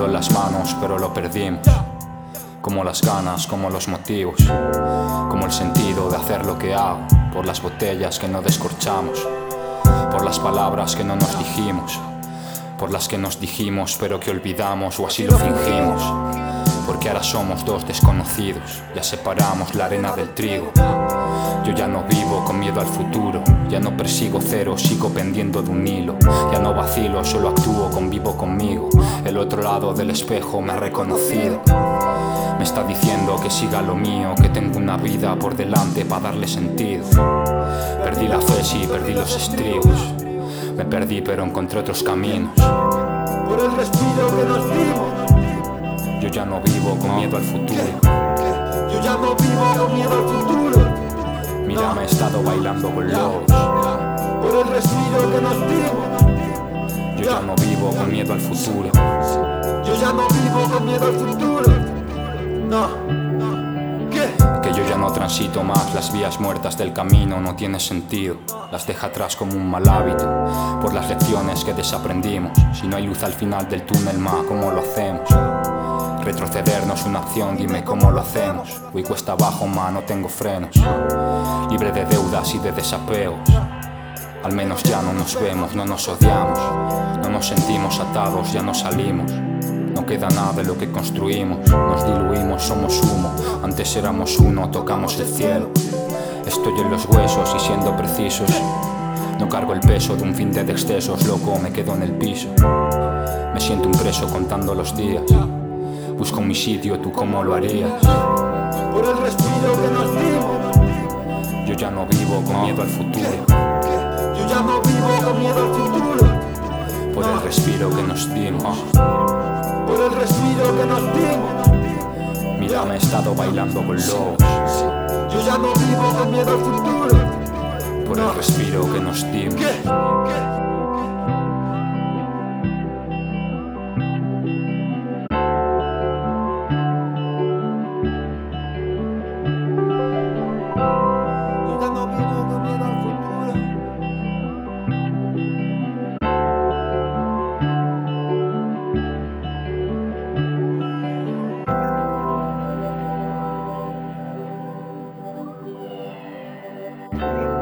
quedó en las manos, pero lo perdimos. Como las ganas, como los motivos, como el sentido de hacer lo que hago. Por las botellas que no descorchamos, por las palabras que no nos dijimos, por las que nos dijimos pero que olvidamos o así lo fingimos. Porque ahora somos dos desconocidos, ya separamos la arena del trigo. Yo ya no vivo con miedo al futuro, ya no persigo cero, sigo pendiendo de un hilo. Ya no vacilo, solo actúo, convivo conmigo. El otro lado del espejo me ha reconocido. Me está diciendo que siga lo mío, que tengo una vida por delante para darle sentido. Perdí la fe, sí, perdí los estribos. Me perdí pero encontré otros caminos. Por el respiro que nos dimos. Yo ya no vivo con miedo al futuro. Yo ya no vivo con miedo al futuro. Mira, me he estado bailando con lobos. Por el respiro que nos dimos. Yo ya no vivo con miedo al futuro. Yo ya no vivo con miedo al futuro. No. ¿Qué? Que yo ya no transito más las vías muertas del camino, no tiene sentido. Las deja atrás como un mal hábito, por las lecciones que desaprendimos. Si no hay luz al final del túnel, ¿cómo lo hacemos? Retroceder no es una opción, dime cómo lo hacemos. Voy cuesta abajo, no tengo frenos. Libre de deudas y de desapegos. Al menos ya no nos vemos, no nos odiamos. No nos sentimos atados, ya no salimos. No queda nada de lo que construimos. Nos diluimos, somos humo. Antes éramos uno, tocamos el cielo. Estoy en los huesos y siendo precisos. No cargo el peso de un fin de excesos, loco, me quedo en el piso. Me siento un preso contando los días. Busco mi sitio, ¿tú cómo lo harías? Por el respiro que nos dimos. Yo ya no vivo con miedo al futuro. Yo ya no vivo con miedo al futuro. Por el respiro que nos dimos. Por el respiro que nos dimos. Mira, me he estado bailando con lobos. Yo ya no vivo con miedo al futuro. Por el respiro que nos dimos. Yo ya no vivo con miedo al futuro. Yeah.